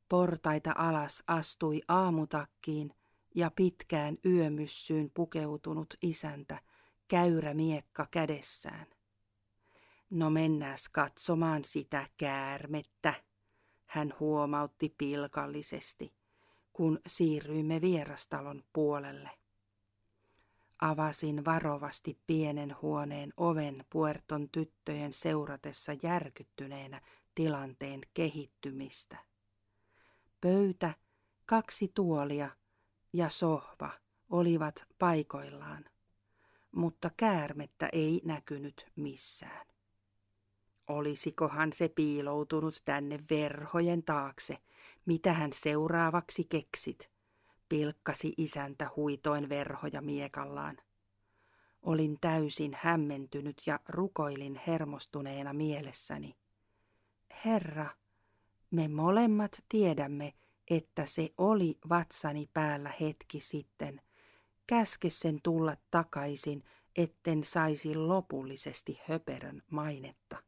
Portaita alas astui aamutakkiin ja pitkään yömyssyyn pukeutunut isäntä, käyrä miekka kädessään. No mennääs katsomaan sitä käärmettä, hän huomautti pilkallisesti, kun siirryimme vierastalon puolelle. Avasin varovasti pienen huoneen oven Puerton tyttöjen seuratessa järkyttyneenä tilanteen kehittymistä. Pöytä, 2 tuolia ja sohva olivat paikoillaan, mutta käärmettä ei näkynyt missään. Olisikohan se piiloutunut tänne verhojen taakse, mitä hän seuraavaksi keksit, pilkkasi isäntä huitoin verhoja miekallaan. Olin täysin hämmentynyt ja rukoilin hermostuneena mielessäni. Herra, me molemmat tiedämme, että se oli vatsani päällä hetki sitten. Käske sen tulla takaisin, etten saisi lopullisesti höperön mainetta.